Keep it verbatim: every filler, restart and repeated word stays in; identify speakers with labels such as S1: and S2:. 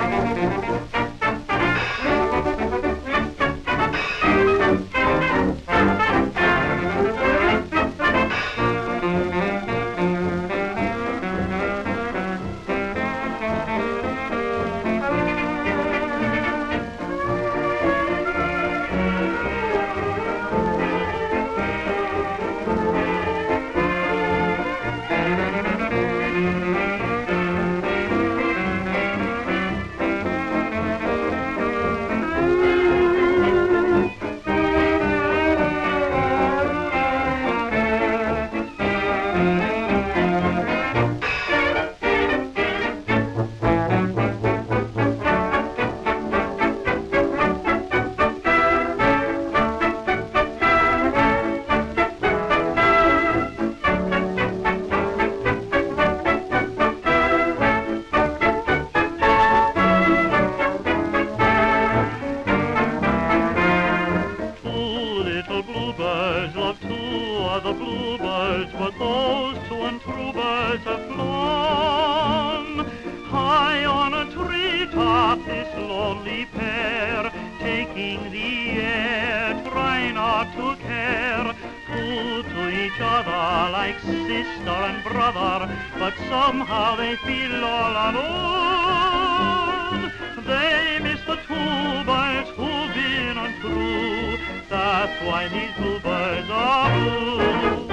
S1: The bluebirds, but those two untrue birds have flown. High on a treetop, this lonely pair, taking the air, try not to care. True to each other like sister and brother, but somehow they feel all alone. They miss the two birds who've been untrue. That's why these bluebirds are blue.